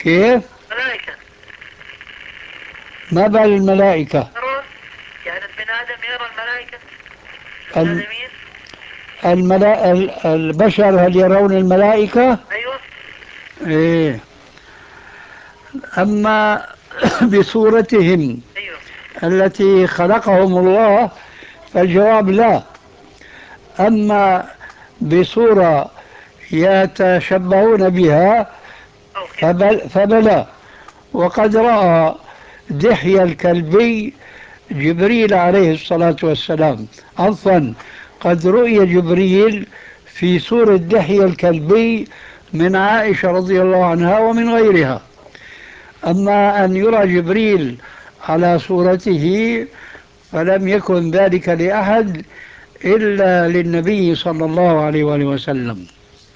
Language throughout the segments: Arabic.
كيف؟ ملائكة. ما بال الملائكة؟ يرون، يعني ابن آدم يرى الملائكة، ابن ال- آدمين. البشر هل يرون الملائكة؟ أيوه. إيه. أما بصورتهم أيوه. التي خلقهم الله فالجواب لا. أما بصورة يتشبهون بها أو كيف؟ فبلى. وقد رأى دحية الكلبي جبريل عليه الصلاة والسلام. عفوا، قد رؤي جبريل في سورة دحية الكلبي من عائشة رضي الله عنها ومن غيرها. أما أن يرى جبريل على صورته فلم يكن ذلك لأحد إلا للنبي صلى الله عليه وآله وسلم.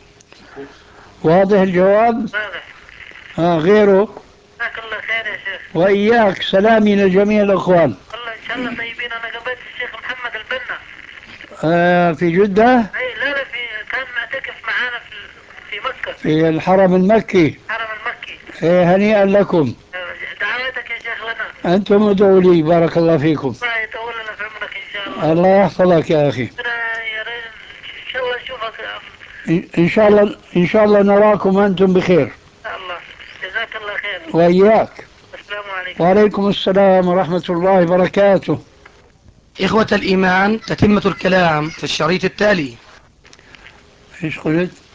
واضح الجواب؟ واضح. غيره. جزاك الله خير يا شيخ. وإياك، سلامي لجميع الأخوان. والله إن شاء الله طيبين. أنا قابلت الشيخ محمد البنا. في جدة. أي لا لا، كان معتكف معانا في مكة. في الحرم المكي. الحرم المكي. هنيئا لكم. دعوتك يا شيخ لنا. أنتم ادعوا لي، بارك الله فيكم. الله يطول لنا في عمرك إن شاء الله. الله يحفظك يا أخي. أنا يا ريت إن شاء الله نشوفك. إن شاء الله، إن شاء الله نراكم أنتم بخير. إن شاء الله. جزاك الله خير. وإياك. السلام عليكم. وعليكم السلام ورحمة الله وبركاته. إخوة الإيمان، تتمة الكلام في الشريط التالي. إيش قلت؟